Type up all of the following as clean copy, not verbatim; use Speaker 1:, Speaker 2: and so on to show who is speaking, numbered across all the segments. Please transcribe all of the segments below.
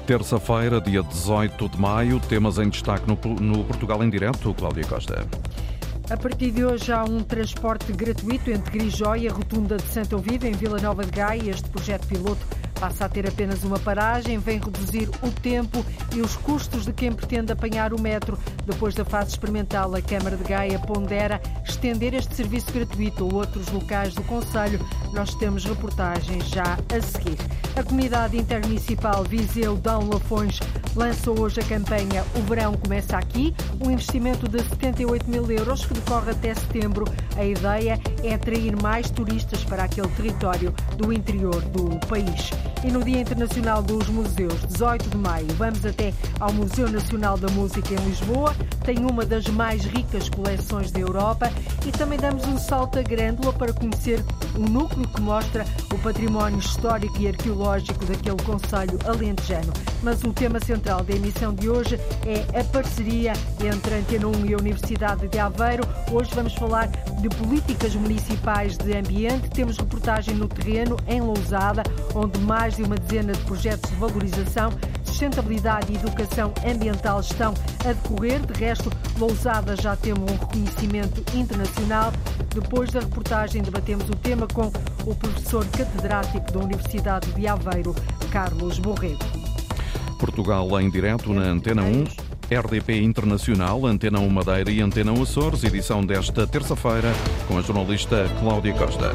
Speaker 1: Terça-feira, dia 18 de maio, temas em destaque no Portugal em Direto, Cláudia Costa.
Speaker 2: A partir de hoje há um transporte gratuito entre Grijó e a Rotunda de Santo Ovídio, em Vila Nova de Gaia. Este projeto piloto passa a ter apenas uma paragem, vem reduzir o tempo e os custos de quem pretende apanhar o metro. Depois da fase experimental, a Câmara de Gaia pondera estender este serviço gratuito a outros locais do concelho. Nós temos reportagens já a seguir. A Comunidade Intermunicipal Viseu-Dão Lafões lançou hoje a campanha O Verão Começa Aqui, um investimento de 78 mil euros que decorre até setembro. A ideia é atrair mais turistas para aquele território do interior do país. E no Dia Internacional dos Museus, 18 de maio, vamos até ao Museu Nacional da Música em Lisboa. Tem uma das mais ricas coleções da Europa e também damos um salto à Grândola para conhecer um núcleo que mostra o património histórico e arqueológico daquele concelho alentejano. Mas o tema central da emissão de hoje é a parceria entre a Antena 1 e a Universidade de Aveiro. Hoje vamos falar de políticas municipais de ambiente. Temos reportagem no terreno, em Lousada, onde mais de uma dezena de projetos de valorização, sustentabilidade e educação ambiental estão a decorrer. De resto, Lousada já tem um reconhecimento internacional. Depois da reportagem, debatemos o tema com o professor catedrático da Universidade de Aveiro, Carlos Borrego.
Speaker 1: Portugal em Direto na Antena 1, RDP Internacional, Antena 1 Madeira e Antena 1 Açores, edição desta terça-feira, com a jornalista Cláudia Costa.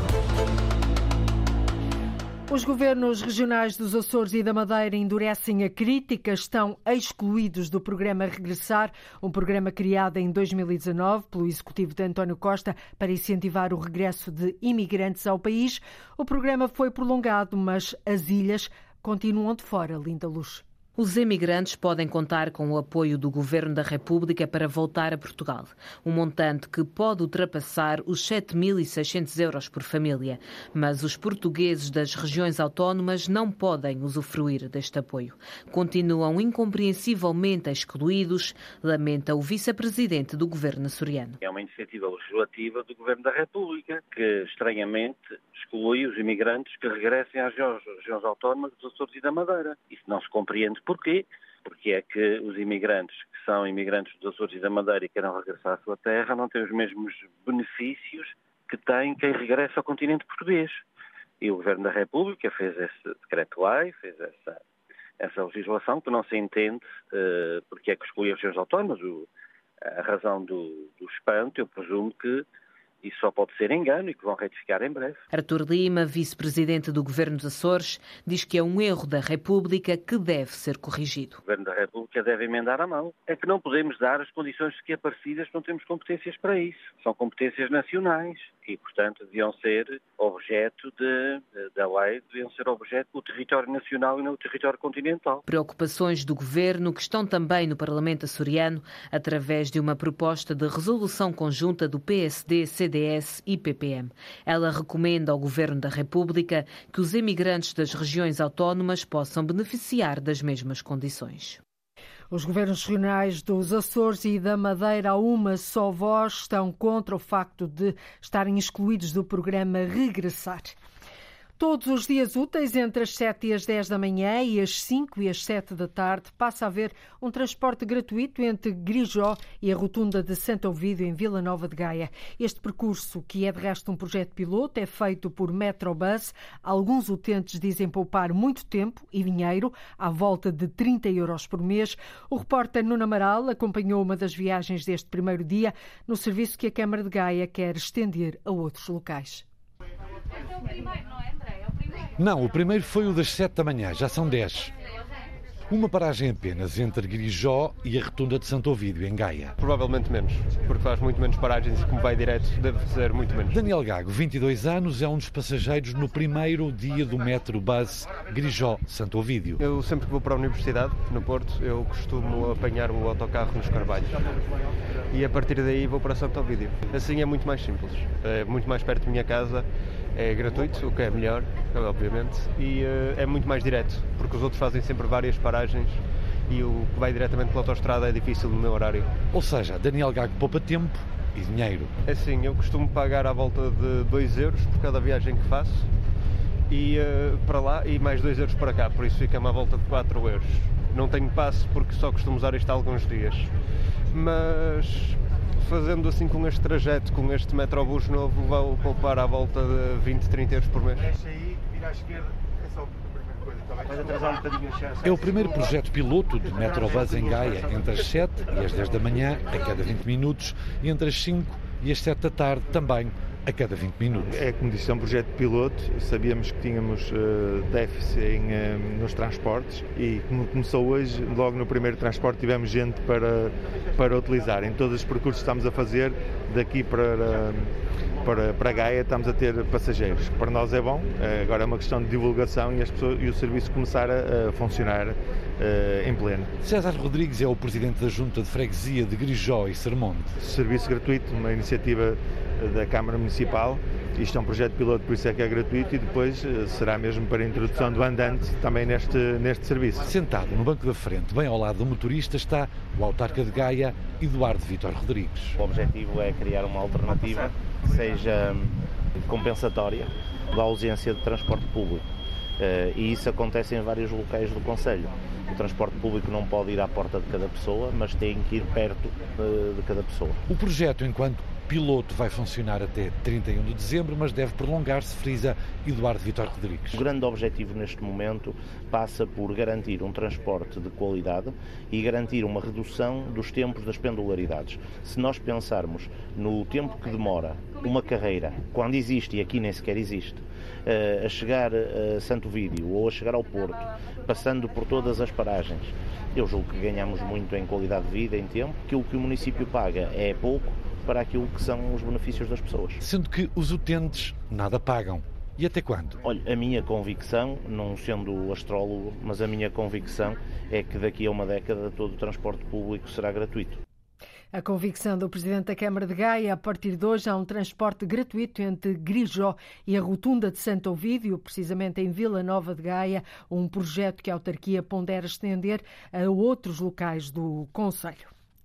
Speaker 2: Os governos regionais dos Açores e da Madeira endurecem a crítica, estão excluídos do programa Regressar, um programa criado em 2019 pelo executivo de António Costa para incentivar o regresso de imigrantes ao país. O programa foi prolongado, mas as ilhas continuam de fora, Linda Luz.
Speaker 3: Os emigrantes podem contar com o apoio do Governo da República para voltar a Portugal. Um montante que pode ultrapassar os 7.600 euros por família. Mas os portugueses das regiões autónomas não podem usufruir deste apoio. Continuam incompreensivelmente excluídos, lamenta o vice-presidente do Governo açoriano.
Speaker 4: É uma iniciativa legislativa do Governo da República que, estranhamente, exclui os imigrantes que regressem às regiões autónomas dos Açores e da Madeira. Isso não se compreende porquê. Porque é que os imigrantes que são imigrantes dos Açores e da Madeira e queiram regressar à sua terra não têm os mesmos benefícios que tem quem regressa ao continente português. E o Governo da República fez esse decreto-lei, fez essa legislação que não se entende porque é que exclui as regiões autónomas. A razão do espanto, eu presumo que isso só pode ser engano e que vão retificar em breve.
Speaker 3: Artur Lima, vice-presidente do Governo dos Açores, diz que é um erro da República que deve ser corrigido.
Speaker 4: O Governo da República deve emendar a mão. É que não podemos dar as condições sequer-parecidas, não temos competências para isso. São competências nacionais e, portanto, deviam ser objeto da lei, deviam ser objeto do território nacional e não do território continental.
Speaker 3: Preocupações do Governo que estão também no Parlamento açoriano através de uma proposta de resolução conjunta do PSD, CDS e PPM. Ela recomenda ao Governo da República que os imigrantes das regiões autónomas possam beneficiar das mesmas condições.
Speaker 2: Os governos regionais dos Açores e da Madeira, a uma só voz, estão contra o facto de estarem excluídos do programa Regressar. Todos os dias úteis, entre as 7 e as 10 da manhã e as 5 e as 7 da tarde, passa a haver um transporte gratuito entre Grijó e a Rotunda de Santo Ovídio, em Vila Nova de Gaia. Este percurso, que é de resto um projeto piloto, é feito por Metrobus. Alguns utentes dizem poupar muito tempo e dinheiro, à volta de 30 euros por mês. O repórter Nuno Amaral acompanhou uma das viagens deste primeiro dia no serviço que a Câmara de Gaia quer estender a outros locais.
Speaker 5: Esse é o primeiro, não é, André? É o primeiro.
Speaker 6: Não, o primeiro foi o das 7 da manhã, já são 10. Uma paragem apenas entre Grijó e a Rotunda de Santo Ovídio, em Gaia.
Speaker 7: Provavelmente menos, porque faz muito menos paragens e como vai direto deve ser muito menos.
Speaker 6: Daniel Gago, 22 anos, é um dos passageiros no primeiro dia do Metrobus Grijó-Santo Ovídio.
Speaker 7: Eu sempre que vou para a Universidade, no Porto, eu costumo apanhar o autocarro nos Carvalhos. E a partir daí vou para Santo Ovídio. Assim é muito mais simples, é muito mais perto da minha casa. É gratuito, o que é melhor, obviamente, e é muito mais direto, porque os outros fazem sempre várias paragens e o que vai diretamente pela autoestrada é difícil no meu horário.
Speaker 6: Ou seja, Daniel Gago poupa tempo e dinheiro.
Speaker 7: É assim, eu costumo pagar à volta de 2 euros por cada viagem que faço e para lá e mais 2 euros para cá, por isso fica-me à volta de 4 euros. Não tenho passe porque só costumo usar isto há alguns dias. Mas fazendo assim com este trajeto, com este metrobus novo, vou poupar à volta de 20, 30 euros por mês.
Speaker 6: É o primeiro projeto piloto de Metrobus em Gaia, entre as 7 e as 10 da manhã, a cada 20 minutos, e entre as 5 e as 7 da tarde, também a cada 20 minutos.
Speaker 8: É como disse, é um projeto piloto. Sabíamos que tínhamos déficit nos transportes e como começou hoje, logo no primeiro transporte tivemos gente para utilizar. Em todos os percursos que estamos a fazer, daqui para Gaia, estamos a ter passageiros. Para nós é bom, agora é uma questão de divulgação e o serviço começar a funcionar em pleno.
Speaker 6: César Rodrigues é o presidente da Junta de Freguesia de Grijó e Sermonte.
Speaker 8: Serviço gratuito, uma iniciativa da Câmara Municipal. Isto é um projeto piloto, por isso é que é gratuito, e depois será mesmo para a introdução do andante também neste serviço.
Speaker 6: Sentado no banco da frente, bem ao lado do motorista, está o autarca de Gaia, Eduardo Vítor Rodrigues.
Speaker 9: O objetivo é criar uma alternativa que seja compensatória da ausência de transporte público. E isso acontece em vários locais do concelho. O transporte público não pode ir à porta de cada pessoa, mas tem que ir perto de cada pessoa.
Speaker 6: O projeto, enquanto piloto, vai funcionar até 31 de dezembro, mas deve prolongar-se, frisa Eduardo Vítor Rodrigues.
Speaker 9: O grande objetivo neste momento passa por garantir um transporte de qualidade e garantir uma redução dos tempos das pendularidades. Se nós pensarmos no tempo que demora uma carreira, quando existe, e aqui nem sequer existe, a chegar a Santo Ovídio ou a chegar ao Porto, passando por todas as paragens, eu julgo que ganhamos muito em qualidade de vida, em tempo. Aquilo que o município paga é pouco para aquilo que são os benefícios das pessoas.
Speaker 6: Sendo que os utentes nada pagam. E até quando?
Speaker 9: Olha, a minha convicção, não sendo astrólogo, mas a minha convicção é que daqui a uma década todo o transporte público será gratuito.
Speaker 2: A convicção do Presidente da Câmara de Gaia, a partir de hoje há um transporte gratuito entre Grijó e a Rotunda de Santo Ovídio, precisamente em Vila Nova de Gaia, um projeto que a autarquia pondera estender a outros locais do concelho.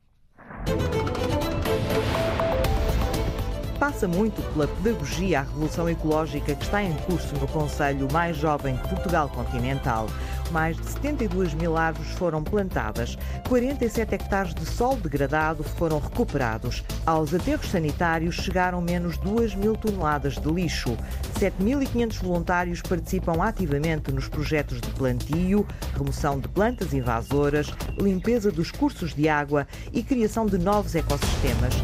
Speaker 10: Passa muito pela pedagogia a revolução ecológica que está em curso no concelho mais jovem de Portugal continental. Mais de 72 mil árvores foram plantadas, 47 hectares de solo degradado foram recuperados. Aos aterros sanitários chegaram menos 2 mil toneladas de lixo. 7.500 voluntários participam ativamente nos projetos de plantio, remoção de plantas invasoras, limpeza dos cursos de água e criação de novos ecossistemas.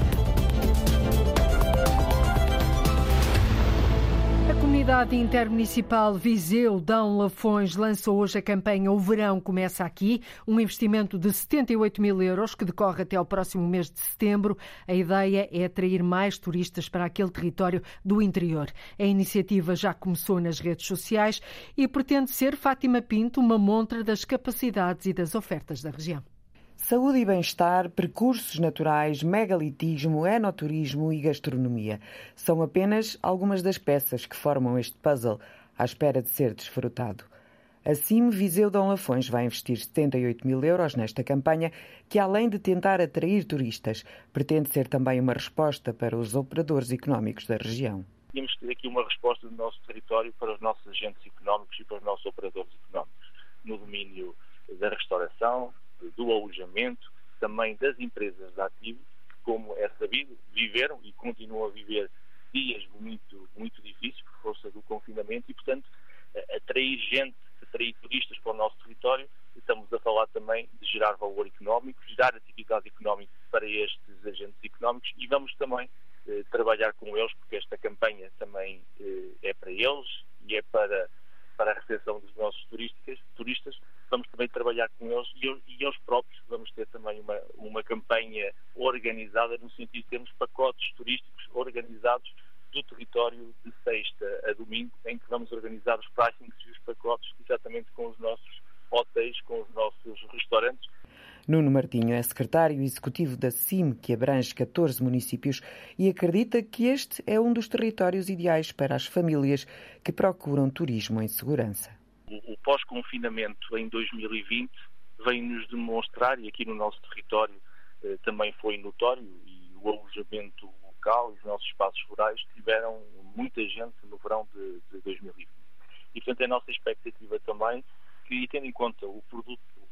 Speaker 2: A Comunidade Intermunicipal Viseu Dão Lafões lançou hoje a campanha O Verão Começa Aqui, um investimento de 78 mil euros que decorre até ao próximo mês de setembro. A ideia é atrair mais turistas para aquele território do interior. A iniciativa já começou nas redes sociais e pretende ser, Fátima Pinto, uma montra das capacidades e das ofertas da região.
Speaker 11: Saúde e bem-estar, percursos naturais, megalitismo, enoturismo e gastronomia. São apenas algumas das peças que formam este puzzle, à espera de ser desfrutado. Assim, Viseu Dão Lafões vai investir 78 mil euros nesta campanha, que além de tentar atrair turistas, pretende ser também uma resposta para os operadores económicos da região.
Speaker 12: Temos que ter aqui uma resposta do nosso território para os nossos agentes económicos e para os nossos operadores económicos, no domínio da restauração, do alojamento, também das empresas de ativos, como é sabido, viveram e continuam a viver dias muito difíceis por força do confinamento e, portanto, atrair gente, atrair turistas para o nosso território. Estamos a falar também de gerar valor económico, gerar atividade económica para estes agentes económicos e vamos também trabalhar com eles, porque esta campanha também é para eles e é para a recepção dos nossos turistas. Vamos também trabalhar com eles e eles próprios vamos ter também uma campanha organizada no sentido de termos pacotes turísticos organizados do território de sexta a domingo, em que vamos organizar os pricings e os pacotes exatamente com os nossos hotéis, com os nossos restaurantes.
Speaker 11: Nuno Martinho é secretário executivo da CIM, que abrange 14 municípios, e acredita que este é um dos territórios ideais para as famílias que procuram turismo em segurança.
Speaker 12: O pós-confinamento em 2020 vem-nos demonstrar, e aqui no nosso território também foi notório, e o alojamento local, os nossos espaços rurais tiveram muita gente no verão de 2020. E, portanto, é a nossa expectativa também que, tendo em conta o produto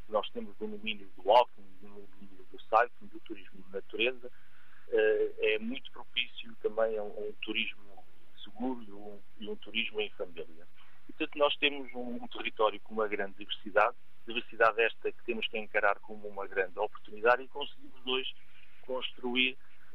Speaker 12: que nós temos do domínio do walking, do domínio do cycling, do turismo de natureza, é muito propício também a um turismo seguro e um turismo em família. E, portanto, nós temos um território com uma grande diversidade esta que temos que encarar como uma grande oportunidade, e conseguimos hoje construir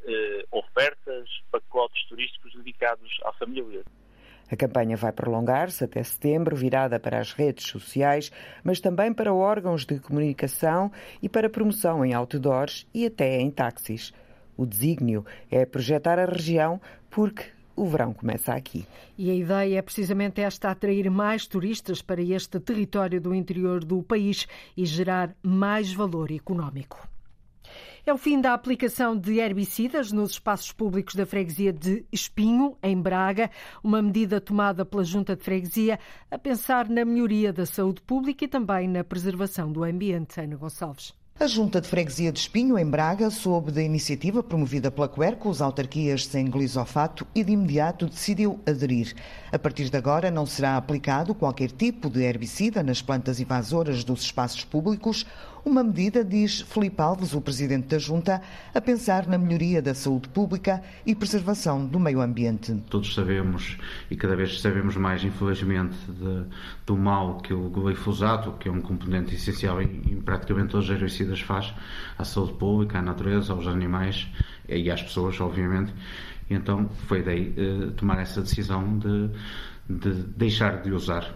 Speaker 12: ofertas, pacotes turísticos dedicados à família.
Speaker 11: A campanha vai prolongar-se até setembro, virada para as redes sociais, mas também para órgãos de comunicação e para promoção em outdoors e até em táxis. O desígnio é projetar a região porque o verão começa aqui.
Speaker 2: E a ideia é precisamente esta: atrair mais turistas para este território do interior do país e gerar mais valor económico. É o fim da aplicação de herbicidas nos espaços públicos da freguesia de Espinho, em Braga, uma medida tomada pela Junta de Freguesia a pensar na melhoria da saúde pública e também na preservação do ambiente. Ana Gonçalves.
Speaker 13: A Junta de Freguesia de Espinho, em Braga, soube da iniciativa promovida pela Querco, as autarquias sem glisofato, e de imediato decidiu aderir. A partir de agora não será aplicado qualquer tipo de herbicida nas plantas invasoras dos espaços públicos, uma medida, diz Filipe Alves, o presidente da Junta, a pensar na melhoria da saúde pública e preservação do meio ambiente.
Speaker 14: Todos sabemos, e cada vez sabemos mais, infelizmente, do mal que o glifosato, que é um componente essencial em praticamente todos os herbicidas, faz à saúde pública, à natureza, aos animais e às pessoas, obviamente. E então foi daí tomar essa decisão de deixar de usar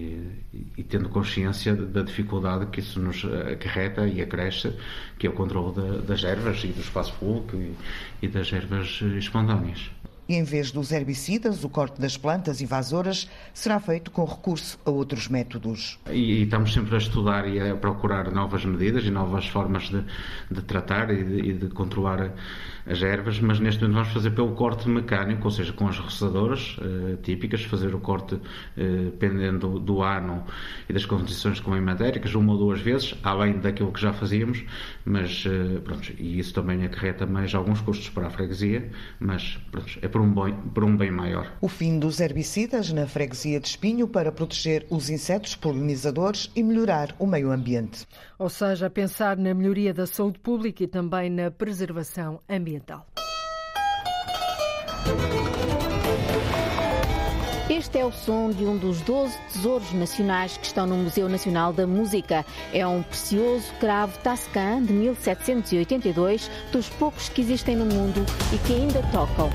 Speaker 14: e tendo consciência da dificuldade que isso nos acarreta e acresce, que é o controle das ervas e do espaço público e das ervas espontâneas.
Speaker 13: E em vez dos herbicidas, o corte das plantas invasoras será feito com recurso a outros métodos.
Speaker 14: E estamos sempre a estudar e a procurar novas medidas e novas formas de tratar e de controlar as ervas, mas neste momento vamos fazer pelo corte mecânico, ou seja, com as roçadoras típicas, fazer o corte dependendo do ano e das condições climatéricas, uma ou duas vezes, além daquilo que já fazíamos, mas pronto, e isso também acarreta mais alguns custos para a freguesia, mas pronto, é por um bem maior.
Speaker 13: O fim dos herbicidas na freguesia de Espinho para proteger os insetos polinizadores e melhorar o meio ambiente.
Speaker 2: Ou seja, pensar na melhoria da saúde pública e também na preservação ambiental.
Speaker 15: Este é o som de um dos 12 tesouros nacionais que estão no Museu Nacional da Música. É um precioso cravo Tascam de 1782, dos poucos que existem no mundo e que ainda tocam.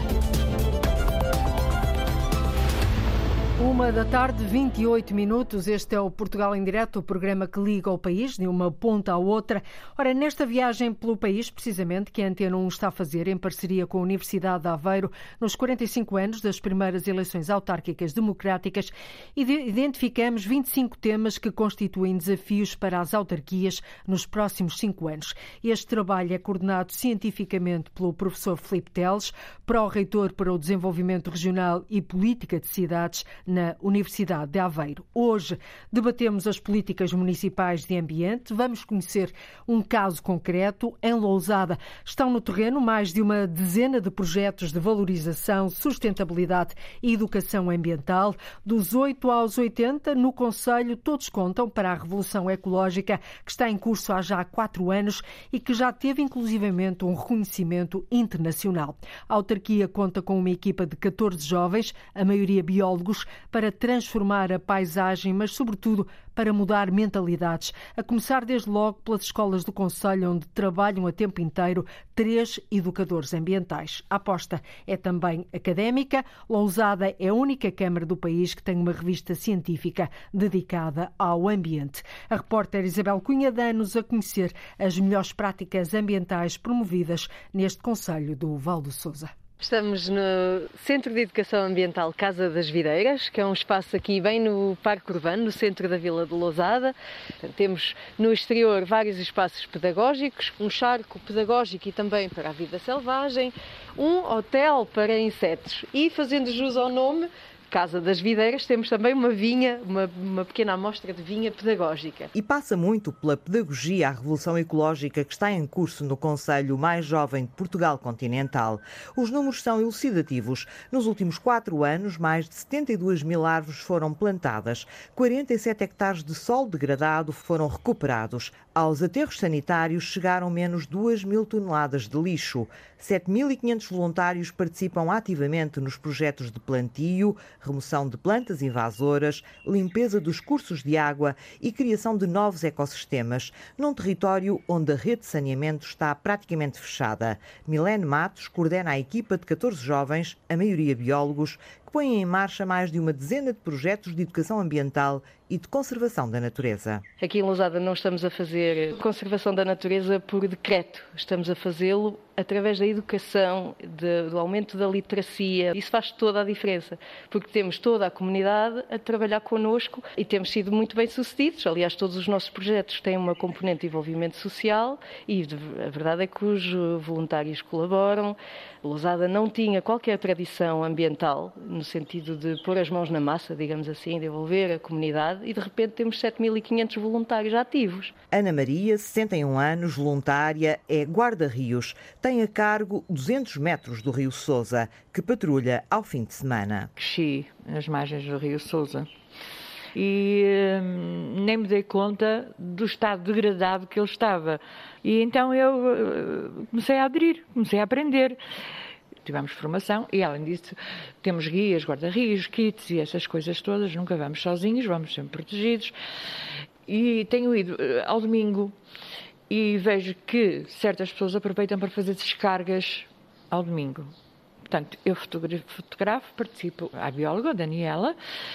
Speaker 2: 1h28. Este é o Portugal em Direto, o programa que liga o país de uma ponta à outra. Ora, nesta viagem pelo país, precisamente, que a Antena 1 está a fazer em parceria com a Universidade de Aveiro, nos 45 anos das primeiras eleições autárquicas democráticas, identificamos 25 temas que constituem desafios para as autarquias nos próximos 5 anos. Este trabalho é coordenado cientificamente pelo professor Filipe Teles, pró-reitor para o Desenvolvimento Regional e Política de Cidades na Universidade de Aveiro. Hoje debatemos as políticas municipais de ambiente. Vamos conhecer um caso concreto. Em Lousada estão no terreno mais de uma dezena de projetos de valorização, sustentabilidade e educação ambiental. Dos 8 aos 80, no concelho, todos contam para a revolução ecológica que está em curso há já 4 anos e que já teve inclusivamente um reconhecimento internacional. A autarquia conta com uma equipa de 14 jovens, a maioria biólogos, para transformar a paisagem, mas sobretudo para mudar mentalidades, a começar desde logo pelas escolas do concelho, onde trabalham a tempo inteiro 3 educadores ambientais. A aposta é também académica. Lousada é a única Câmara do país que tem uma revista científica dedicada ao ambiente. A repórter Isabel Cunha dá-nos a conhecer as melhores práticas ambientais promovidas neste concelho do Val do Sousa.
Speaker 16: Estamos no Centro de Educação Ambiental Casa das Videiras, que é um espaço aqui bem no Parque Urbano, no centro da Vila de Lousada. Temos no exterior vários espaços pedagógicos, um charco pedagógico e também para a vida selvagem, um hotel para insetos. E, fazendo jus ao nome, Casa das Videiras temos também uma vinha, uma pequena amostra de vinha pedagógica.
Speaker 10: E passa muito pela pedagogia a revolução ecológica que está em curso no concelho mais jovem de Portugal continental. Os números são elucidativos. Nos últimos 4 anos, mais de 72 mil árvores foram plantadas. 47 hectares de solo degradado foram recuperados. Aos aterros sanitários chegaram menos 2 mil toneladas de lixo. 7.500 voluntários participam ativamente nos projetos de plantio, remoção de plantas invasoras, limpeza dos cursos de água e criação de novos ecossistemas, num território onde a rede de saneamento está praticamente fechada. Milene Matos coordena a equipa de 14 jovens, a maioria biólogos, que põem em marcha mais de uma dezena de projetos de educação ambiental e de conservação da natureza.
Speaker 16: Aqui em Lousada não estamos a fazer conservação da natureza por decreto, estamos a fazê-lo através da educação, do aumento da literacia. Isso faz toda a diferença, porque temos toda a comunidade a trabalhar connosco e temos sido muito bem-sucedidos. Aliás, todos os nossos projetos têm uma componente de envolvimento social e a verdade é que os voluntários colaboram. Lousada não tinha qualquer tradição ambiental, no sentido de pôr as mãos na massa, digamos assim, de envolver a comunidade, e de repente temos 7.500 voluntários ativos.
Speaker 10: Ana Maria, 61 anos, voluntária, é guarda-rios. Tem a cargo 200 metros do Rio Sousa, que patrulha ao fim de semana.
Speaker 17: Cresci nas margens do Rio Sousa e nem me dei conta do estado degradado que ele estava. E então eu comecei a aderir, comecei a aprender. Tivemos formação e, além disso, temos guias, guarda-rios, kits e essas coisas todas. Nunca vamos sozinhos, vamos sempre protegidos. E tenho ido ao domingo e vejo que certas pessoas aproveitam para fazer descargas ao domingo. Portanto, eu fotografo, participo à bióloga, a Daniela,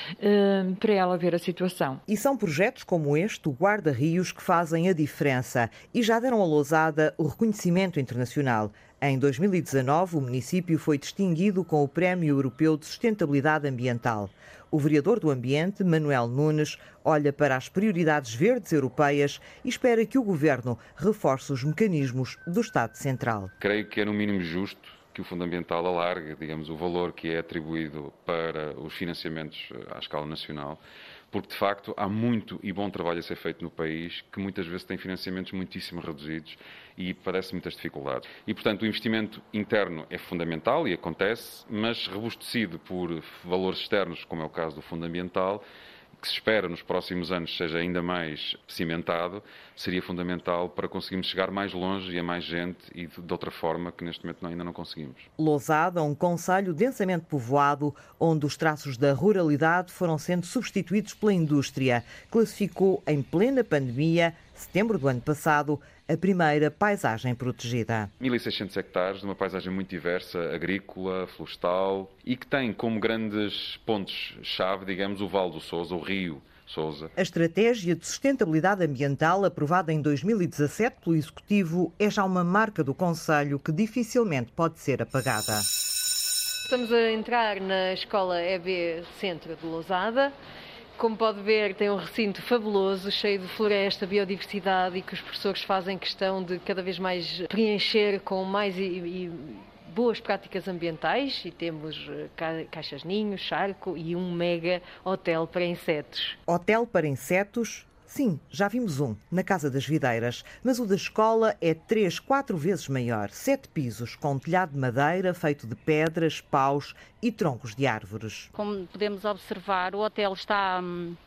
Speaker 17: para ela ver a situação.
Speaker 10: E são projetos como este, o Guarda-Rios, que fazem a diferença e já deram a Lousada o reconhecimento internacional. Em 2019, o município foi distinguido com o Prémio Europeu de Sustentabilidade Ambiental. O vereador do Ambiente, Manuel Nunes, olha para as prioridades verdes europeias e espera que o governo reforce os mecanismos do Estado Central.
Speaker 18: Creio que é no mínimo justo que o Fundo Ambiental alargue, digamos, o valor que é atribuído para os financiamentos à escala nacional, porque de facto há muito e bom trabalho a ser feito no país, que muitas vezes tem financiamentos muitíssimo reduzidos e padece muitas dificuldades. E, portanto, o investimento interno é fundamental e acontece, mas robustecido por valores externos, como é o caso do Fundo Ambiental, que se espera nos próximos anos seja ainda mais cimentado, seria fundamental para conseguirmos chegar mais longe e a mais gente e de outra forma que neste momento ainda não conseguimos.
Speaker 10: Lousada, um concelho densamente povoado, onde os traços da ruralidade foram sendo substituídos pela indústria, classificou em plena pandemia, setembro do ano passado, a primeira paisagem protegida.
Speaker 18: 1.600 hectares de uma paisagem muito diversa, agrícola, florestal, e que tem como grandes pontos-chave, digamos, o Vale do Sousa, o Rio Sousa.
Speaker 10: A estratégia de sustentabilidade ambiental, aprovada em 2017 pelo Executivo, é já uma marca do concelho que dificilmente pode ser apagada.
Speaker 16: Estamos a entrar na escola EB Centro de Lousada. Como pode ver, tem um recinto fabuloso, cheio de floresta, biodiversidade e que os professores fazem questão de cada vez mais preencher com mais e boas práticas ambientais. E temos caixas-ninhos, charco e um mega hotel para insetos.
Speaker 10: Hotel para insetos? Sim, já vimos um, na Casa das Videiras, mas o da escola é 3, 4 vezes maior. 7 pisos, com telhado de madeira feito de pedras, paus e troncos de árvores.
Speaker 19: Como podemos observar, o hotel está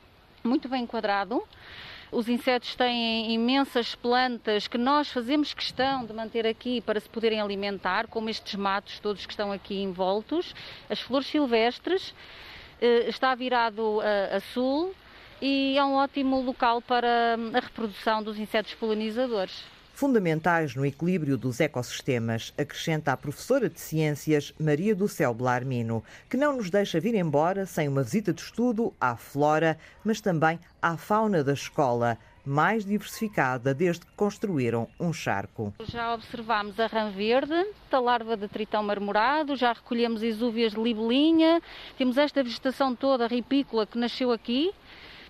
Speaker 19: muito bem enquadrado. Os insetos têm imensas plantas que nós fazemos questão de manter aqui para se poderem alimentar, como estes matos todos que estão aqui envoltos. As flores silvestres, está virado a sul. E é um ótimo local para a reprodução dos insetos polinizadores.
Speaker 10: Fundamentais no equilíbrio dos ecossistemas, acrescenta a professora de Ciências Maria do Céu Belarmino, que não nos deixa vir embora sem uma visita de estudo à flora, mas também à fauna da escola, mais diversificada desde que construíram um charco.
Speaker 19: Já observámos a rã verde, a larva de tritão marmorado, já recolhemos exúvias de libelinha, temos esta vegetação toda ripícola que nasceu aqui.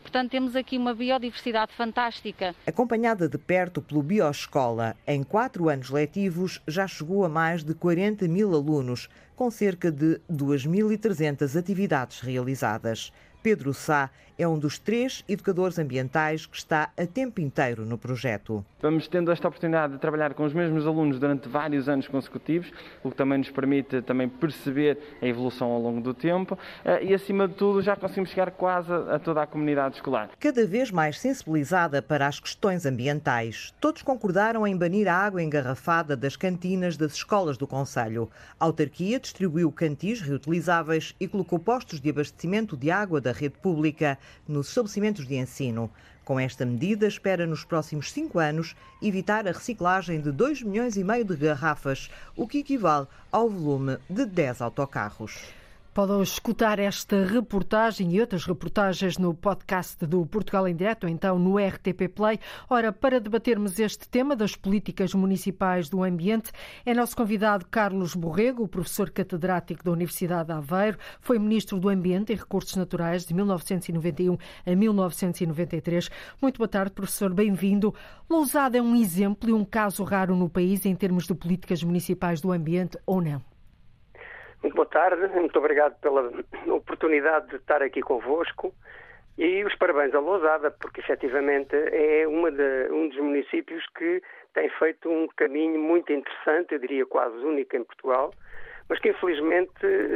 Speaker 19: Portanto, temos aqui uma biodiversidade fantástica.
Speaker 10: Acompanhada de perto pelo Bioescola, em 4 anos letivos já chegou a mais de 40 mil alunos, com cerca de 2.300 atividades realizadas. Pedro Sá é um dos 3 educadores ambientais que está a tempo inteiro no projeto.
Speaker 20: Vamos tendo esta oportunidade de trabalhar com os mesmos alunos durante vários anos consecutivos, o que também nos permite também perceber a evolução ao longo do tempo e, acima de tudo, já conseguimos chegar quase a toda a comunidade escolar.
Speaker 10: Cada vez mais sensibilizada para as questões ambientais, todos concordaram em banir a água engarrafada das cantinas das escolas do concelho. A autarquia distribuiu cantis reutilizáveis e colocou postos de abastecimento de água da rede pública nos estabelecimentos de ensino. Com esta medida, espera nos próximos 5 anos evitar a reciclagem de 2,5 milhões de garrafas, o que equivale ao volume de 10 autocarros.
Speaker 2: Podem escutar esta reportagem e outras reportagens no podcast do Portugal em Direto, ou então no RTP Play. Ora, para debatermos este tema das políticas municipais do ambiente, é nosso convidado Carlos Borrego, o professor catedrático da Universidade de Aveiro, foi Ministro do Ambiente e Recursos Naturais de 1991 a 1993. Muito boa tarde, professor, bem-vindo. Lousada é um exemplo e um caso raro no país em termos de políticas municipais do ambiente, ou não?
Speaker 21: Muito boa tarde, muito obrigado pela oportunidade de estar aqui convosco e os parabéns à Lousada, porque efetivamente é um dos municípios que tem feito um caminho muito interessante, eu diria quase único em Portugal, mas que infelizmente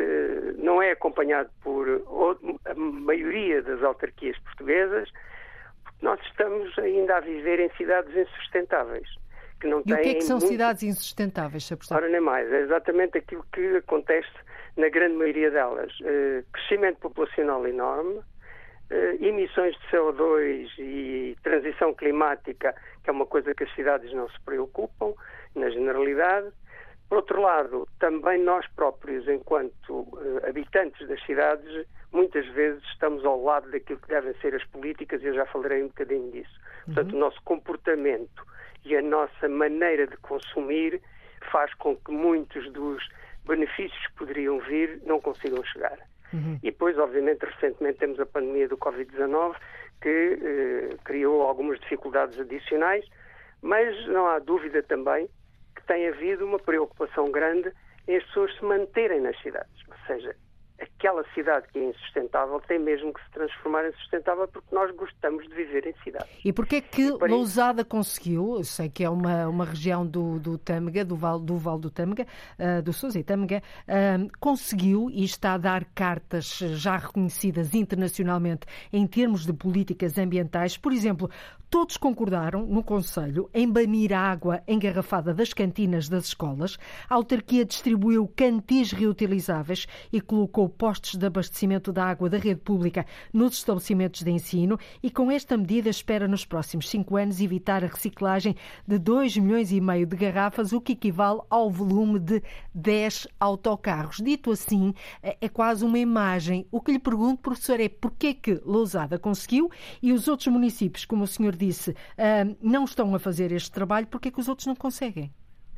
Speaker 21: não é acompanhado por a maioria das autarquias portuguesas, porque nós estamos ainda a viver em cidades insustentáveis.
Speaker 2: E o que é que são cidades insustentáveis, Sr. Professor?
Speaker 21: Ora, nem mais. É exatamente aquilo que acontece na grande maioria delas. Crescimento populacional enorme, emissões de CO2 e transição climática, que é uma coisa que as cidades não se preocupam, na generalidade. Por outro lado, também nós próprios, enquanto habitantes das cidades, muitas vezes estamos ao lado daquilo que devem ser as políticas, e eu já falarei um bocadinho disso. Portanto, o nosso comportamento e a nossa maneira de consumir faz com que muitos dos benefícios que poderiam vir não consigam chegar. E depois, obviamente, recentemente temos a pandemia do Covid-19, que criou algumas dificuldades adicionais, mas não há dúvida também que tem havido uma preocupação grande em as pessoas se manterem nas cidades. Ou seja, aquela cidade que é insustentável tem mesmo que se transformar em sustentável, porque nós gostamos de viver em cidades.
Speaker 2: E porquê é que Lousada conseguiu, eu sei que é uma região do Tâmega, do Vale do Tâmega, do Sousa e Tâmega, conseguiu e está a dar cartas já reconhecidas internacionalmente em termos de políticas ambientais. Por exemplo, todos concordaram no Conselho em banir a água engarrafada das cantinas das escolas. A autarquia distribuiu cantis reutilizáveis e colocou postos de abastecimento da água da rede pública nos estabelecimentos de ensino e com esta medida espera nos próximos 5 anos evitar a reciclagem de 2,5 milhões de garrafas, o que equivale ao volume de 10 autocarros. Dito assim, é quase uma imagem. O que lhe pergunto, professor, é porquê que Lousada conseguiu e os outros municípios, como o senhor disse, não estão a fazer este trabalho, porquê que os outros não conseguem?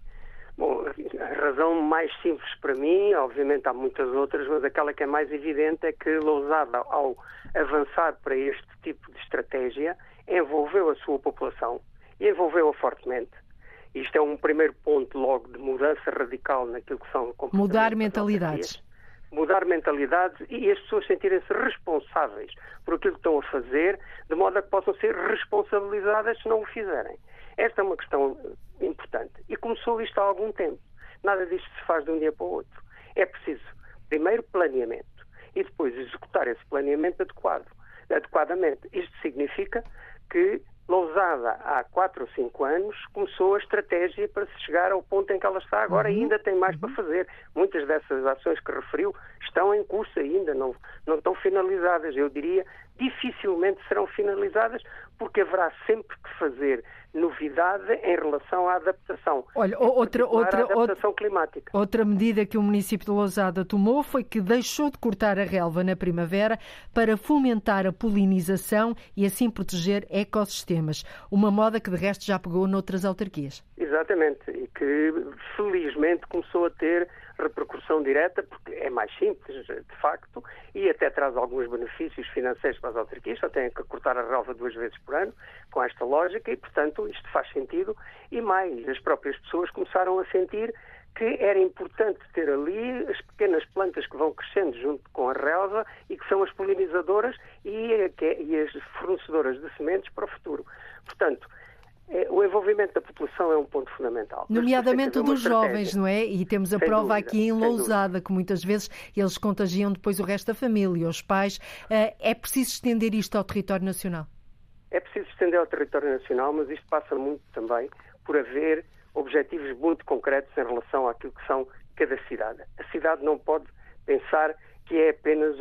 Speaker 21: Bom, a razão mais simples para mim, obviamente há muitas outras, mas aquela que é mais evidente é que Lousada, ao avançar para este tipo de estratégia, envolveu a sua população e envolveu-a fortemente. Isto é um primeiro ponto logo de mudança radical naquilo que são comportamentos.
Speaker 2: Mudar mentalidades.
Speaker 21: Mudar mentalidades e as pessoas sentirem-se responsáveis por aquilo que estão a fazer, de modo a que possam ser responsabilizadas se não o fizerem. Esta é uma questão importante. E começou isto há algum tempo. Nada disto se faz de um dia para o outro. É preciso, primeiro, planeamento e depois executar esse planeamento adequadamente. Isto significa que Lousada, há 4 ou 5 anos, começou a estratégia para se chegar ao ponto em que ela está agora e ainda tem mais para fazer. Muitas dessas ações que referiu estão em curso ainda, não estão finalizadas. Eu diria, dificilmente serão finalizadas, porque haverá sempre que fazer novidade em relação à adaptação.
Speaker 2: Olha,
Speaker 21: adaptação climática.
Speaker 2: Outra medida que o município de Lousada tomou foi que deixou de cortar a relva na primavera para fomentar a polinização e assim proteger ecossistemas. Uma moda que de resto já pegou noutras autarquias.
Speaker 21: Exatamente, e que felizmente começou a ter repercussão direta, porque é mais simples, de facto, e até traz alguns benefícios financeiros para as autarquias, só têm que cortar a relva 2 vezes por ano, com esta lógica, e, portanto, isto faz sentido. E mais, as próprias pessoas começaram a sentir que era importante ter ali as pequenas plantas que vão crescendo junto com a relva e que são as polinizadoras e as fornecedoras de sementes para o futuro. Portanto, o envolvimento da população é um ponto fundamental.
Speaker 2: Nomeadamente dos jovens, não é? E temos a prova aqui em Lousada, que muitas vezes eles contagiam depois o resto da família, os pais. É preciso estender isto ao território nacional?
Speaker 21: É preciso estender ao território nacional, mas isto passa muito também por haver objetivos muito concretos em relação àquilo que são cada cidade. A cidade não pode pensar que é apenas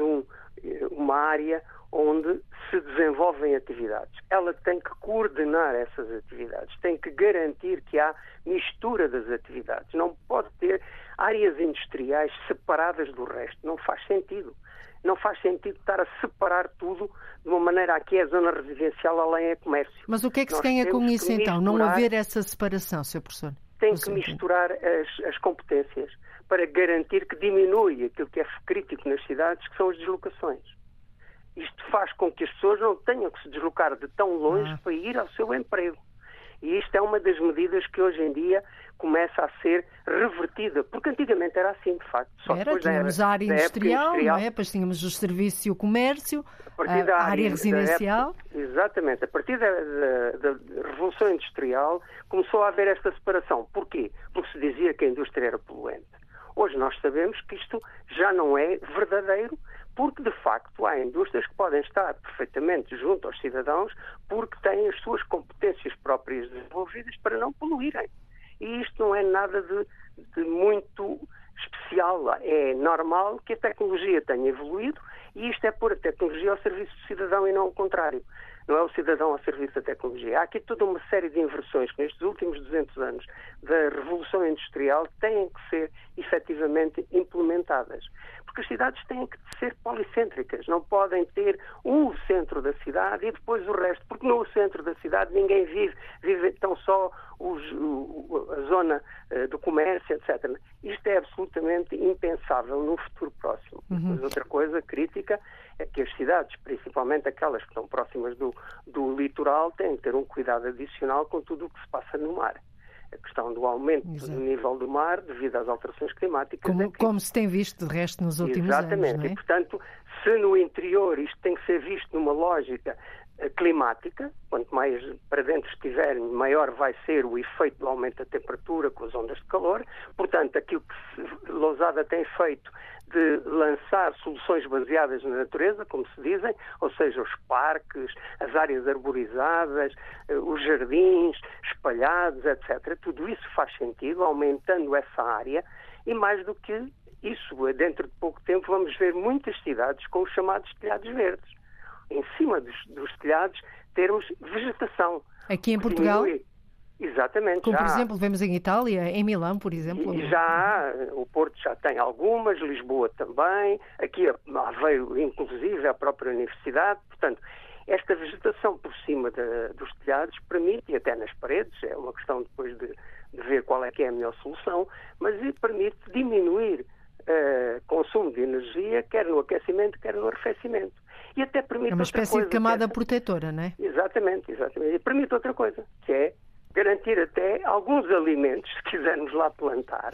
Speaker 21: uma área onde se desenvolvem atividades. Ela tem que coordenar essas atividades, tem que garantir que há mistura das atividades. Não pode ter áreas industriais separadas do resto. Não faz sentido. Não faz sentido estar a separar tudo de uma maneira aqui é zona residencial, além é comércio.
Speaker 2: Mas o que é que se ganha com isso então? Não haver essa separação, Sr. Professor?
Speaker 21: Tem que misturar as competências para garantir que diminui aquilo que é crítico nas cidades, que são as deslocações. Isto faz com que as pessoas não tenham que se deslocar de tão longe para ir ao seu emprego. E isto é uma das medidas que hoje em dia começa a ser revertida, porque antigamente era assim, de facto.
Speaker 2: Só tínhamos a área industrial, não é? Depois tínhamos o serviço e o comércio, a área residencial.
Speaker 21: Exatamente. A partir da Revolução Industrial começou a haver esta separação. Porquê? Porque se dizia que a indústria era poluente. Hoje nós sabemos que isto já não é verdadeiro, porque de facto há indústrias que podem estar perfeitamente junto aos cidadãos porque têm as suas competências próprias desenvolvidas para não poluírem. E isto não é nada de muito especial. É normal que a tecnologia tenha evoluído e isto é pôr a tecnologia ao serviço do cidadão e não o contrário. Não é o cidadão ao serviço da tecnologia. Há aqui toda uma série de inversões que nestes últimos 200 anos da Revolução Industrial têm que ser efetivamente implementadas. Porque as cidades têm que ser policêntricas, não podem ter um centro da cidade e depois o resto, porque no centro da cidade ninguém vive tão só a zona do comércio, etc. Isto é absolutamente impensável no futuro próximo. Mas outra coisa crítica é que as cidades, principalmente aquelas que estão próximas do litoral, têm que ter um cuidado adicional com tudo o que se passa no mar. A questão do aumento do nível do mar devido às alterações climáticas.
Speaker 2: Como se tem visto, de resto, nos últimos anos.
Speaker 21: Exatamente.
Speaker 2: Não é?
Speaker 21: E, portanto, se no interior isto tem que ser visto numa lógica climática, quanto mais para dentro estiver, maior vai ser o efeito do aumento da temperatura com as ondas de calor. Portanto, aquilo que Lousada tem feito de lançar soluções baseadas na natureza, como se dizem, ou seja, os parques, as áreas arborizadas, os jardins espalhados, etc. Tudo isso faz sentido, aumentando essa área, e mais do que isso, dentro de pouco tempo vamos ver muitas cidades com os chamados telhados verdes. Em cima dos telhados termos vegetação.
Speaker 2: Aqui em Portugal?
Speaker 21: Exatamente.
Speaker 2: Como, por exemplo, vemos em Itália, em Milão, por exemplo.
Speaker 21: Já, o Porto já tem algumas, Lisboa também, aqui Aveiro, inclusive, a própria universidade. Portanto, esta vegetação por cima dos telhados permite, e até nas paredes, é uma questão depois de ver qual é que é a melhor solução, mas permite diminuir consumo de energia, quer no aquecimento, quer no arrefecimento. E até permite
Speaker 2: é uma espécie de camada protetora, não é?
Speaker 21: Exatamente. E permite outra coisa, que é garantir até alguns alimentos, se quisermos lá plantar,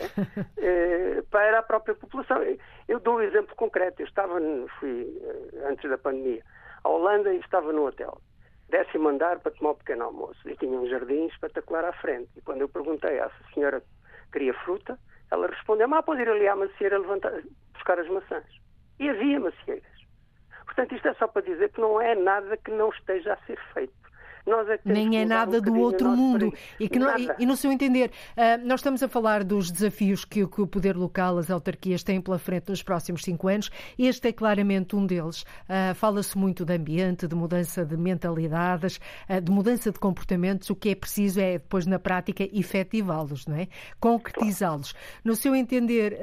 Speaker 21: para a própria população. Eu dou um exemplo concreto. Eu fui antes da pandemia, à Holanda, e estava no hotel. 10º andar para tomar um pequeno almoço. E tinha um jardim espetacular à frente. E quando eu perguntei à senhora que queria fruta, ela respondeu: pode ir ali à macieira buscar as maçãs. E havia macieiras. Portanto, isto é só para dizer que não é nada que não esteja a ser feito.
Speaker 2: Nem é nada do outro mundo. E no seu entender, nós estamos a falar dos desafios que o poder local, as autarquias têm pela frente nos próximos 5 anos. Este é claramente um deles. Fala-se muito de ambiente, de mudança de mentalidades, de mudança de comportamentos. O que é preciso é, depois, na prática, efetivá-los, não é? Concretizá-los. No seu entender,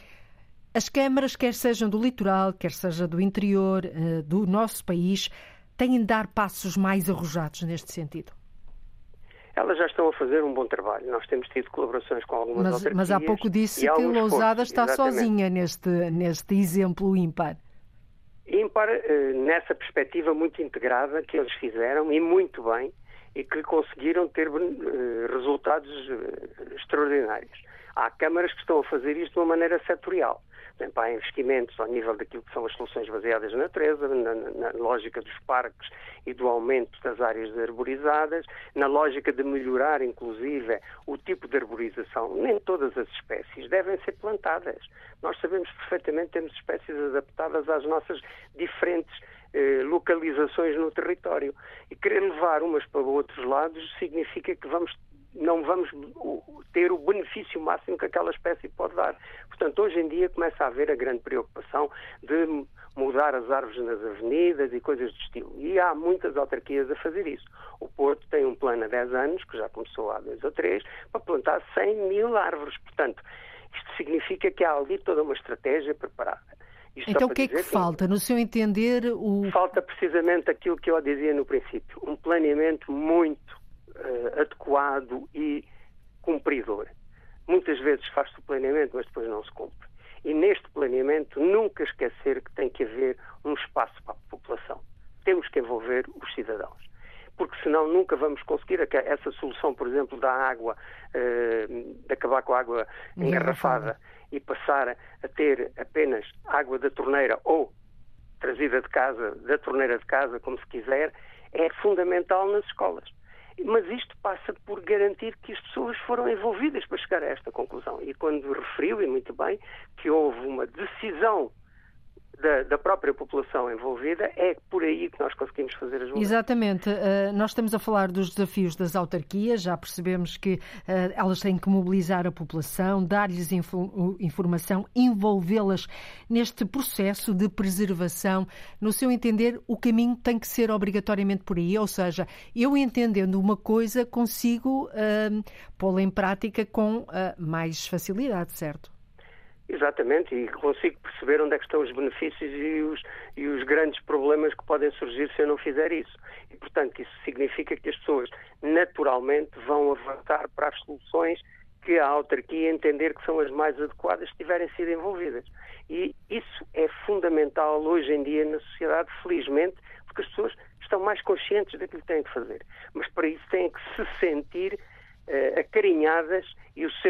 Speaker 2: as câmaras, quer sejam do litoral, quer seja do interior do nosso país, têm de dar passos mais arrojados neste sentido?
Speaker 21: elas já estão a fazer um bom trabalho. Nós temos tido colaborações com algumas autarquias.
Speaker 2: Mas há pouco disse que Lousada está sozinha neste exemplo ímpar.
Speaker 21: Ímpar, nessa perspectiva muito integrada que eles fizeram, e muito bem, e que conseguiram ter resultados extraordinários. Há câmaras que estão a fazer isto de uma maneira setorial. Por exemplo, há investimentos ao nível daquilo que são as soluções baseadas na natureza, na lógica dos parques e do aumento das áreas arborizadas, na lógica de melhorar, inclusive, o tipo de arborização. Nem todas as espécies devem ser plantadas. Nós sabemos perfeitamente que temos espécies adaptadas às nossas diferentes localizações no território. E querer levar umas para outros lados significa que não vamos ter o benefício máximo que aquela espécie pode dar. Portanto, hoje em dia começa a haver a grande preocupação de mudar as árvores nas avenidas e coisas do estilo. E há muitas autarquias a fazer isso. O Porto tem um plano há 10 anos, que já começou há 2 ou 3, para plantar 100.000 árvores. Portanto, isto significa que há ali toda uma estratégia preparada.
Speaker 2: Então o que é que falta, no seu entender?
Speaker 21: Falta precisamente aquilo que eu dizia no princípio, um planeamento muito adequado e cumpridor. Muitas vezes faz-se o planeamento, mas depois não se cumpre. E neste planeamento nunca esquecer que tem que haver um espaço para a população. Temos que envolver os cidadãos. Porque senão nunca vamos conseguir essa solução, por exemplo, da água, de acabar com a água engarrafada e passar a ter apenas água da torneira ou trazida de casa, da torneira de casa, como se quiser, é fundamental nas escolas. Mas isto passa por garantir que as pessoas foram envolvidas para chegar a esta conclusão. E quando referiu, e muito bem, que houve uma decisão da própria população envolvida, é por aí que nós conseguimos fazer as mudanças.
Speaker 2: Exatamente. Nós estamos a falar dos desafios das autarquias, já percebemos que elas têm que mobilizar a população, dar-lhes informação, envolvê-las neste processo de preservação. No seu entender, o caminho tem que ser obrigatoriamente por aí, ou seja, eu entendendo uma coisa consigo pô-la em prática com mais facilidade, certo?
Speaker 21: Exatamente, e consigo perceber onde é que estão os benefícios e os grandes problemas que podem surgir se eu não fizer isso. E, portanto, isso significa que as pessoas naturalmente vão avançar para as soluções que a autarquia entender que são as mais adequadas se tiverem sido envolvidas. E isso é fundamental hoje em dia na sociedade, felizmente, porque as pessoas estão mais conscientes daquilo que têm que fazer. Mas para isso têm que se sentir acarinhadas e o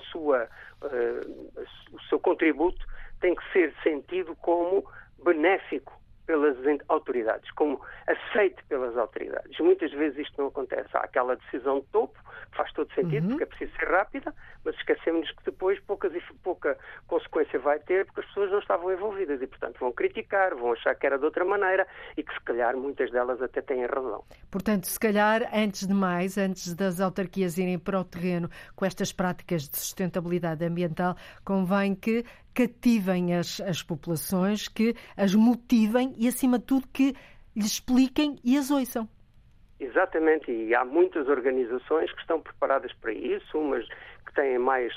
Speaker 21: seu contributo tem que ser sentido como benéfico pelas autoridades, como aceite pelas autoridades. Muitas vezes isto não acontece. Há aquela decisão de topo, que faz todo sentido, porque é preciso ser rápida, mas esquecemos que depois pouca consequência vai ter, porque as pessoas não estavam envolvidas e, portanto, vão criticar, vão achar que era de outra maneira e que, se calhar, muitas delas até têm razão.
Speaker 2: Portanto, se calhar, antes das autarquias irem para o terreno com estas práticas de sustentabilidade ambiental, convém que cativem as populações, que as motivem e, acima de tudo, que lhes expliquem e as ouçam.
Speaker 21: Exatamente, e há muitas organizações que estão preparadas para isso, umas que têm mais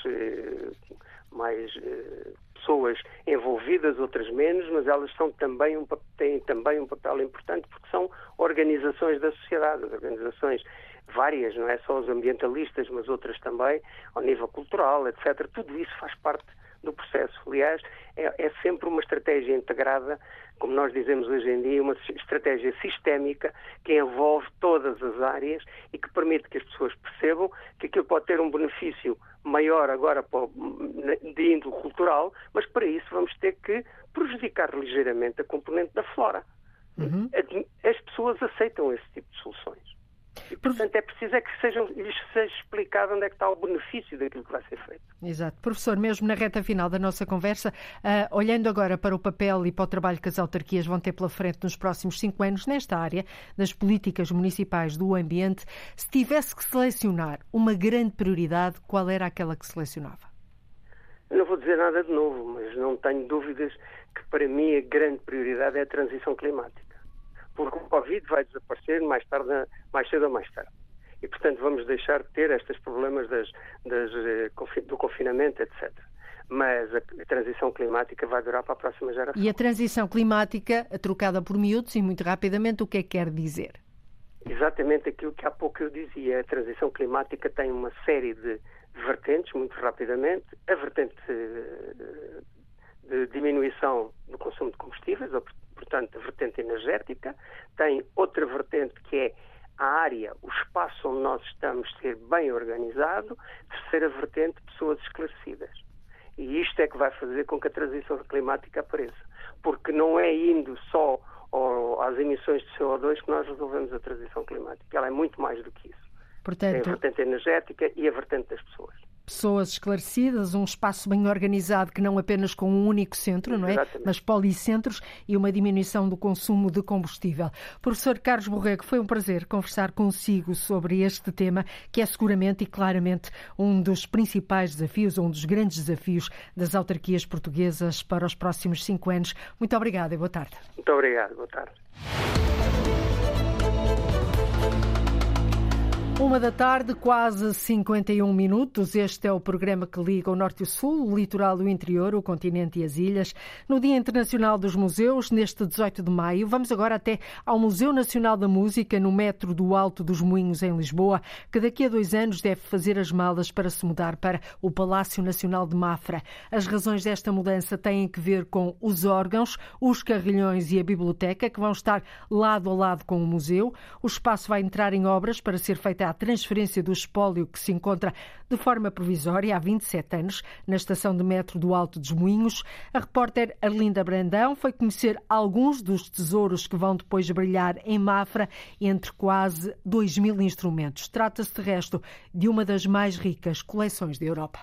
Speaker 21: pessoas envolvidas, outras menos, mas elas têm também um papel importante porque são organizações da sociedade, organizações várias, não é só os ambientalistas, mas outras também, ao nível cultural, etc. Tudo isso faz parte do processo. Aliás, é sempre uma estratégia integrada, como nós dizemos hoje em dia, uma estratégia sistémica que envolve todas as áreas e que permite que as pessoas percebam que aquilo pode ter um benefício maior agora de índole cultural, mas para isso vamos ter que prejudicar ligeiramente a componente da flora. As pessoas aceitam esse tipo de soluções. E, portanto, é preciso que lhes seja explicado onde é que está o benefício daquilo que vai ser feito.
Speaker 2: Exato. Professor, mesmo na reta final da nossa conversa, olhando agora para o papel e para o trabalho que as autarquias vão ter pela frente nos próximos 5 anos nesta área das políticas municipais do ambiente, se tivesse que selecionar uma grande prioridade, qual era aquela que selecionava?
Speaker 21: Eu não vou dizer nada de novo, mas não tenho dúvidas que para mim a grande prioridade é a transição climática. Porque o Covid vai desaparecer mais cedo ou mais tarde. E, portanto, vamos deixar de ter estes problemas do confinamento, etc. Mas a transição climática vai durar para a próxima geração.
Speaker 2: E a transição climática, trocada por miúdos e muito rapidamente, o que é que quer dizer?
Speaker 21: Exatamente aquilo que há pouco eu dizia. A transição climática tem uma série de vertentes, muito rapidamente. A vertente de diminuição do consumo de combustíveis, ou, portanto, a vertente energética. Tem outra vertente que é a área, o espaço onde nós estamos ser bem organizado. Terceira vertente, pessoas esclarecidas. E isto é que vai fazer com que a transição climática apareça. Porque não é indo só às emissões de CO2 que nós resolvemos a transição climática. Ela é muito mais do que isso.
Speaker 2: Portanto,
Speaker 21: tem a vertente energética e a vertente das pessoas.
Speaker 2: Pessoas esclarecidas, um espaço bem organizado que não apenas com um único centro, não é? Mas policentros e uma diminuição do consumo de combustível. Professor Carlos Borrego, foi um prazer conversar consigo sobre este tema, que é seguramente e claramente um dos principais desafios, um dos grandes desafios das autarquias portuguesas para os próximos 5 anos. Muito obrigada e boa tarde.
Speaker 21: Muito obrigado, boa tarde.
Speaker 2: 1h, quase 51 minutos. Este é o programa que liga o Norte e o Sul, o litoral e o interior, o continente e as ilhas. No Dia Internacional dos Museus, neste 18 de maio, vamos agora até ao Museu Nacional da Música, no metro do Alto dos Moinhos, em Lisboa, que daqui a 2 anos deve fazer as malas para se mudar para o Palácio Nacional de Mafra. As razões desta mudança têm que ver com os órgãos, os carrilhões e a biblioteca, que vão estar lado a lado com o museu. O espaço vai entrar em obras para ser feita a transferência do espólio que se encontra de forma provisória há 27 anos na estação de metro do Alto dos Moinhos. A repórter Arlinda Brandão foi conhecer alguns dos tesouros que vão depois brilhar em Mafra, entre quase 2.000 instrumentos. Trata-se, de resto, de uma das mais ricas coleções da Europa.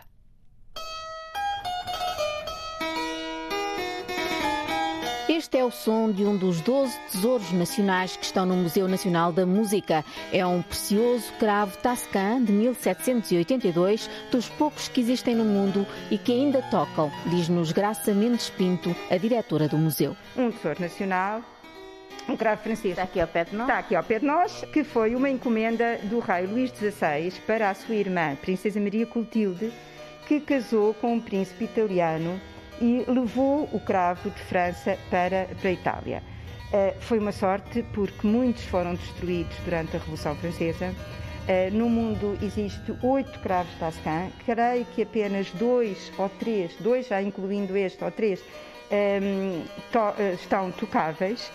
Speaker 15: Este é o som de um dos 12 tesouros nacionais que estão no Museu Nacional da Música. É um precioso cravo Tascam de 1782, dos poucos que existem no mundo e que ainda tocam, diz-nos Graça Mendes Pinto, a diretora do museu.
Speaker 1: Um tesouro nacional, um cravo francês. Está aqui ao pé de nós. Está aqui ao pé de nós, que foi uma encomenda do rei Luís XVI para a sua irmã, Princesa Maria Clotilde, que casou com um príncipe italiano e levou o cravo de França para a Itália. Foi uma sorte porque muitos foram destruídos durante a Revolução Francesa. No mundo existe 8 cravos Tascam, creio que apenas 2 ou 3, 2 já incluindo este ou 3, estão tocáveis.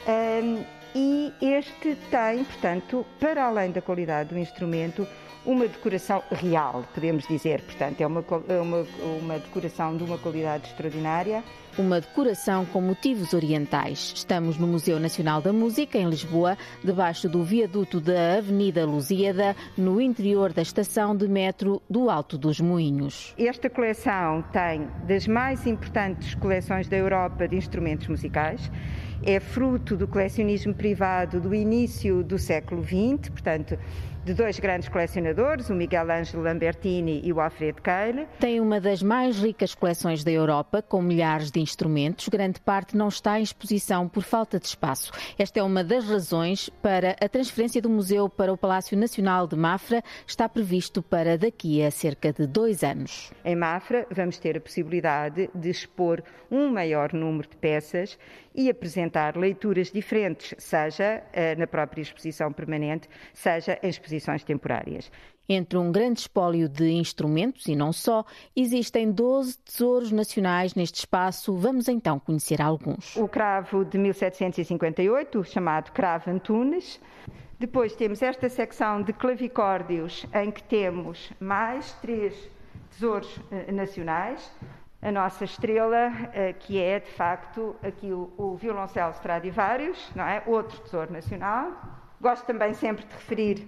Speaker 1: E este tem, portanto, para além da qualidade do instrumento, uma decoração real, podemos dizer. Portanto, é uma decoração de uma qualidade extraordinária.
Speaker 15: Uma decoração com motivos orientais. Estamos no Museu Nacional da Música, em Lisboa, debaixo do viaduto da Avenida Lusíada, no interior da estação de metro do Alto dos Moinhos.
Speaker 1: Esta coleção tem das mais importantes coleções da Europa de instrumentos musicais. É fruto do colecionismo privado do início do século XX, portanto, de 2 grandes colecionadores, o Miguel Ângelo Lambertini e o Alfredo Keil.
Speaker 15: Tem uma das mais ricas coleções da Europa, com milhares de instrumentos. Grande parte não está em exposição por falta de espaço. Esta é uma das razões para a transferência do museu para o Palácio Nacional de Mafra. Está previsto para daqui a cerca de 2 anos.
Speaker 1: Em Mafra vamos ter a possibilidade de expor um maior número de peças e apresentar leituras diferentes, seja na própria exposição permanente, seja em exposições temporárias.
Speaker 15: Entre um grande espólio de instrumentos e não só, existem 12 tesouros nacionais neste espaço. Vamos então conhecer alguns.
Speaker 1: O cravo de 1758, chamado cravo Antunes. Depois temos esta secção de clavicórdios, em que temos mais 3 tesouros nacionais. A nossa estrela, que é, de facto, aqui o violoncelo Stradivarius, não é? Outro tesouro nacional. Gosto também sempre de referir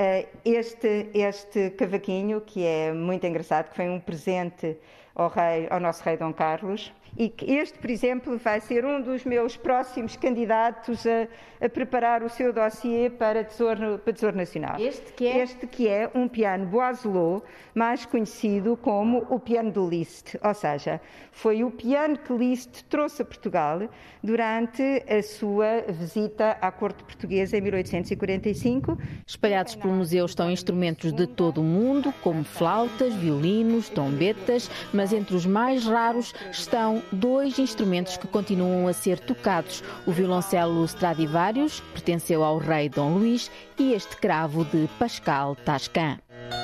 Speaker 1: este cavaquinho, que é muito engraçado, que foi um presente ao nosso rei Dom Carlos. E que este, por exemplo, vai ser um dos meus próximos candidatos a preparar o seu dossiê para Tesouro Nacional. Este que é um piano Boiselot, mais conhecido como o piano de Liszt. Ou seja, foi o piano que Liszt trouxe a Portugal durante a sua visita à corte portuguesa em 1845.
Speaker 15: Espalhados pelo museu estão instrumentos de todo o mundo, como flautas, violinos, trombetas, mas entre os mais raros estão 2 instrumentos que continuam a ser tocados. O violoncelo Stradivarius, que pertenceu ao rei Dom Luís, e este cravo de Pascal Tascan.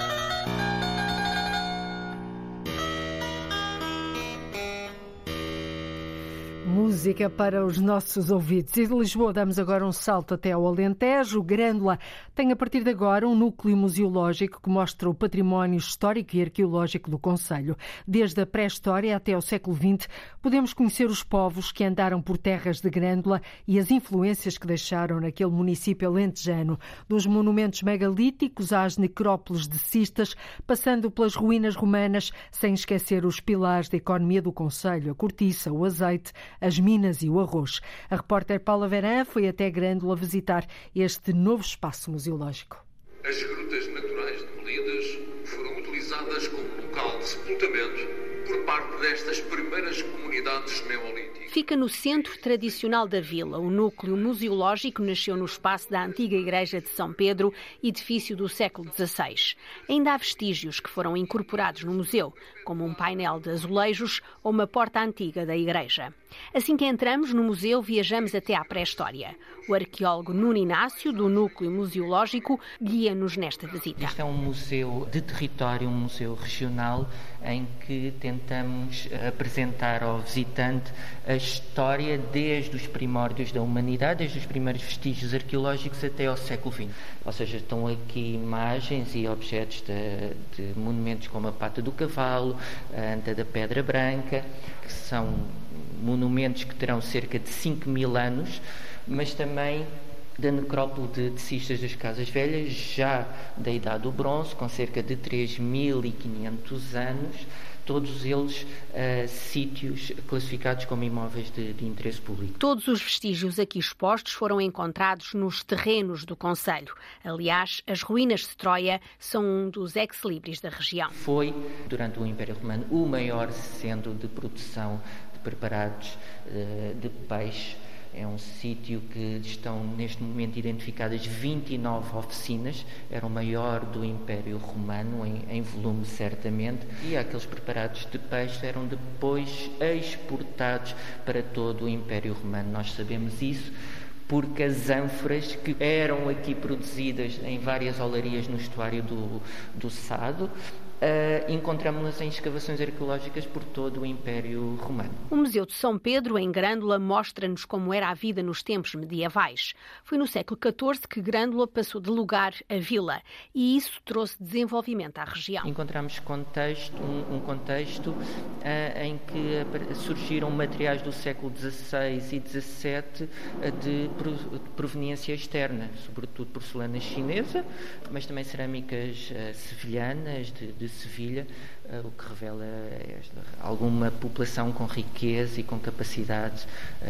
Speaker 2: Música para os nossos ouvidos. E de Lisboa damos agora um salto até ao Alentejo. Grândola tem a partir de agora um núcleo museológico que mostra o património histórico e arqueológico do concelho. Desde a pré-história até ao século XX, podemos conhecer os povos que andaram por terras de Grândola e as influências que deixaram naquele município alentejano. Dos monumentos megalíticos às necrópoles de cistas, passando pelas ruínas romanas, sem esquecer os pilares da economia do concelho, a cortiça, o azeite, as minas e o arroz. A repórter Paula Verã foi até Grândola visitar este novo espaço museológico.
Speaker 4: As grutas naturais de Melidas foram utilizadas como local de sepultamento por parte destas primeiras comunidades neolíticas.
Speaker 22: Fica no centro tradicional da vila. O núcleo museológico nasceu no espaço da antiga igreja de São Pedro, edifício do século XVI. Ainda há vestígios que foram incorporados no museu, como um painel de azulejos ou uma porta antiga da igreja. Assim que entramos no museu, viajamos até à pré-história. O arqueólogo Nuno Inácio, do Núcleo Museológico, guia-nos nesta visita.
Speaker 23: Este é um museu de território, um museu regional, em que tentamos apresentar ao visitante a história desde os primórdios da humanidade, desde os primeiros vestígios arqueológicos até ao século XX. Ou seja, estão aqui imagens e objetos de monumentos como a pata do cavalo, a anta da pedra branca, que são monumentos que terão cerca de 5.000 anos, mas também da necrópole de cistas das Casas Velhas, já da Idade do Bronze, com cerca de 3.500 anos, todos eles sítios classificados como imóveis de interesse público.
Speaker 22: Todos os vestígios aqui expostos foram encontrados nos terrenos do concelho. Aliás, as ruínas de Troia são um dos ex-libris da região.
Speaker 23: Foi, durante o Império Romano, o maior centro de produção de preparados de peixe. É um sítio que estão neste momento identificadas 29 oficinas, era o maior do Império Romano, em volume certamente, e aqueles preparados de peixe eram depois exportados para todo o Império Romano. Nós sabemos isso porque as ânforas que eram aqui produzidas em várias olarias no estuário do Sado, encontramos-las em escavações arqueológicas por todo o Império Romano.
Speaker 22: O Museu de São Pedro, em Grândola, mostra-nos como era a vida nos tempos medievais. Foi no século XIV que Grândola passou de lugar a vila e isso trouxe desenvolvimento à região.
Speaker 23: Encontramos um contexto em que surgiram materiais do século XVI e XVII de proveniência externa, sobretudo porcelana chinesa, mas também cerâmicas sevilhanas, de Sevilha, o que revela alguma população com riqueza e com capacidade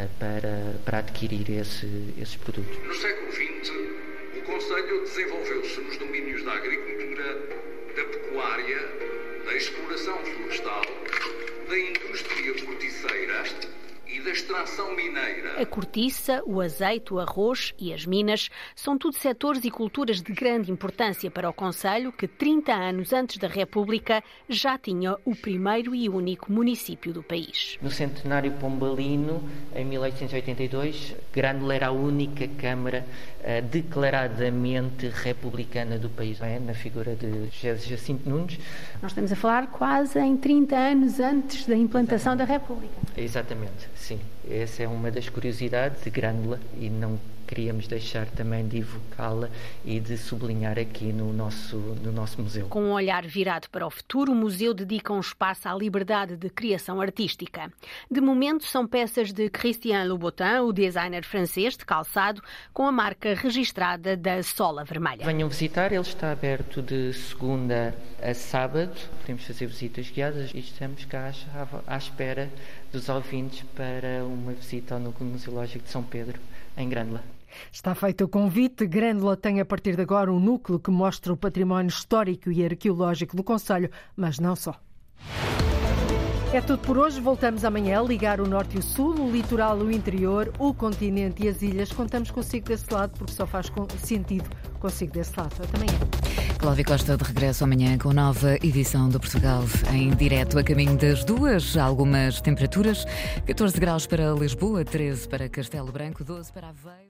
Speaker 23: para adquirir esses produtos.
Speaker 4: No século XX, o concelho desenvolveu-se nos domínios da agricultura, da pecuária, da exploração florestal, da indústria corticeira e da extração mineira.
Speaker 22: A cortiça, o azeite, o arroz e as minas são tudo setores e culturas de grande importância para o concelho que 30 anos antes da República já tinha o primeiro e único município do país.
Speaker 23: No centenário pombalino, em 1882, Grândola era a única câmara declaradamente republicana do país, na figura de José Jacinto Nunes.
Speaker 22: Nós estamos a falar quase em 30 anos antes da implantação da República.
Speaker 23: Exatamente, sim. Essa é uma das curiosidades de Grândola e não queríamos deixar também de evocá-la e de sublinhar aqui no nosso museu.
Speaker 22: Com um olhar virado para o futuro, o museu dedica um espaço à liberdade de criação artística. De momento, são peças de Christian Louboutin, o designer francês de calçado, com a marca registrada da Sola Vermelha.
Speaker 23: Venham visitar, ele está aberto de segunda a sábado. Podemos fazer visitas guiadas e estamos cá à espera dos ouvintes para uma visita ao Núcleo Museológico de São Pedro, em Grândola.
Speaker 2: Está feito o convite. Grândola tem a partir de agora um núcleo que mostra o património histórico e arqueológico do concelho, mas não só. É tudo por hoje. Voltamos amanhã a ligar o norte e o sul, o litoral, o interior, o continente e as ilhas. Contamos consigo desse lado porque só faz sentido consigo desse lado. Até amanhã.
Speaker 3: Cláudia Costa de regresso amanhã com nova edição do Portugal em direto a caminho das 2. Algumas temperaturas: 14 graus para Lisboa, 13 para Castelo Branco, 12 para Aveiro.